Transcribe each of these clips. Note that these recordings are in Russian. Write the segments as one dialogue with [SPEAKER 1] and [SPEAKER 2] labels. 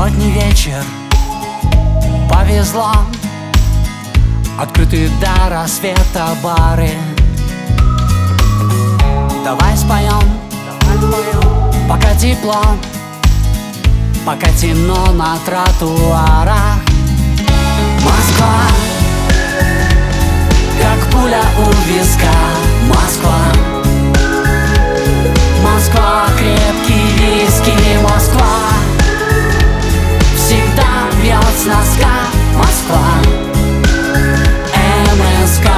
[SPEAKER 1] Субботний вечер, повезло. Открытые до рассвета бары. Давай споем, пока тепло, пока темно на тротуарах. Москва, как пуля у виска. Москва, Москва, крепкий виски. Москва всегда бьет с носка. Москва, МСК.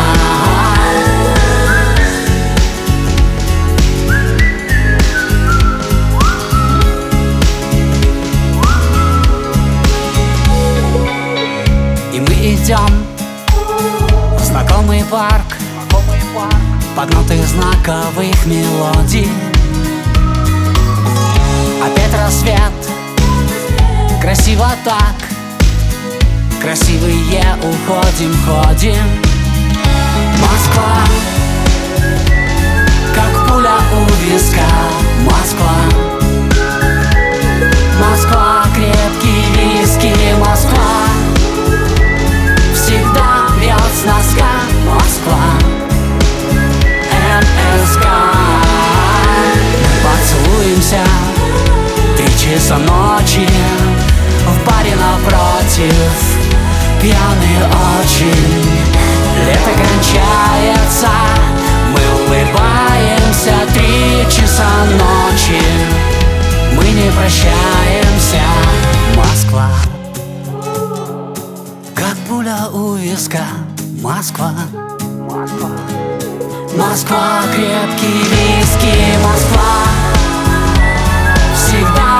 [SPEAKER 1] И мы идем в знакомый парк под ноты знаковых мелодий. Опять рассвет, красиво так, красивые уходим, ходим. Москва, как пуля у виска. Москва, Москва, крепкий виски. Москва всегда бьет с носка. Москва, МСК. Мы поцелуемся 3 часа ночи в баре напротив, пьяные очень. Лето кончается, мы улыбаемся. 3 часа ночи, мы не прощаемся. Москва, как пуля у виска. Москва, Москва, крепкий виски. Москва всегда